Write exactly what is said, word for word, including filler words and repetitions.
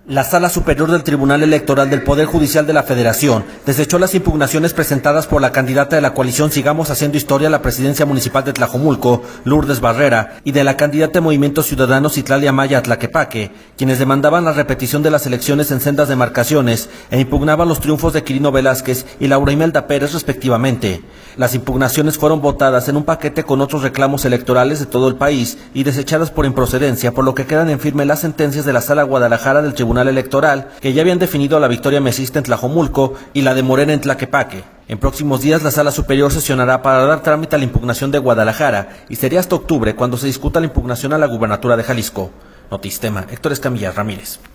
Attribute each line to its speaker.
Speaker 1: La Sala Superior del Tribunal Electoral del Poder Judicial de la Federación desechó las impugnaciones presentadas por la candidata de la coalición Sigamos Haciendo Historia a la presidencia municipal de Tlajomulco, Lourdes Barrera, y de la candidata de Movimiento Ciudadano Citlali Amaya a Tlaquepaque, quienes demandaban la repetición de las elecciones en sendas demarcaciones e impugnaban los triunfos de Quirino Velázquez y Laura Imelda Pérez respectivamente. Las impugnaciones fueron votadas en un paquete con otros reclamos electorales de todo el país y desechadas por improcedencia, por lo que quedan en firme las sentencias de la Sala Guadalajara del Tribunal Electoral, que ya habían definido la victoria mesista en Tlajomulco y la de Morena en Tlaquepaque. En próximos días la Sala Superior sesionará para dar trámite a la impugnación de Guadalajara y sería hasta octubre cuando se discuta la impugnación a la gubernatura de Jalisco. Notistema, Héctor Escamilla Ramírez.